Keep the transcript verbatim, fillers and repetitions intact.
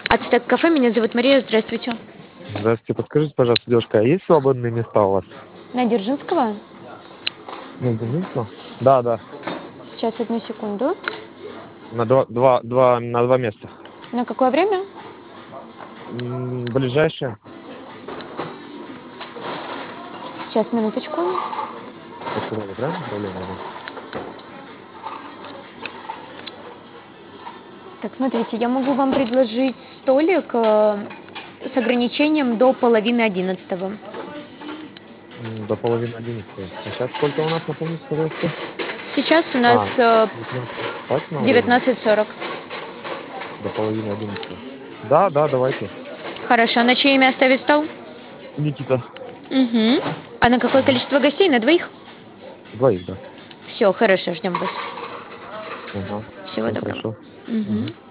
Ацтек кафе, меня зовут Мария, здравствуйте. Здравствуйте, подскажите, пожалуйста, девушка, а есть свободные места у вас? На Дзержинского? На Дзержинского? Да, да. Сейчас, одну секунду. На два, два, два, на два места. На какое время? М, Ближайшее. Сейчас, минуточку. Это куда, правильно направление? Так, смотрите, я могу вам предложить столик э, с ограничением до половины одиннадцатого. М, До половины одиннадцатого. А сейчас сколько у нас, напомните, пожалуйста? Сейчас у А, нас э, девятнадцать. Точно время? девятнадцать сорок. До половины одиннадцатого. Да, да, давайте. Хорошо, на чье имя оставить стол? Никита. Угу. А на какое Мгм. количество гостей? На двоих? Двоих, да. Все, хорошо, ждем вас. Ага. Всего Все доброго. хорошо. Мгм. Мгм.